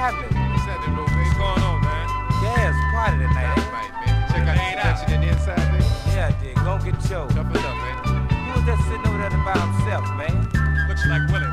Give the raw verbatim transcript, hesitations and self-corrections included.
happening? What's happening, bro, baby? What's going on, man? Yeah, it's party tonight. That's right, baby. Check out the selection in the inside, baby. Yeah, I did. Go get your. Jump it up, man. Who was that sitting over there by himself, man? Looks like Willie.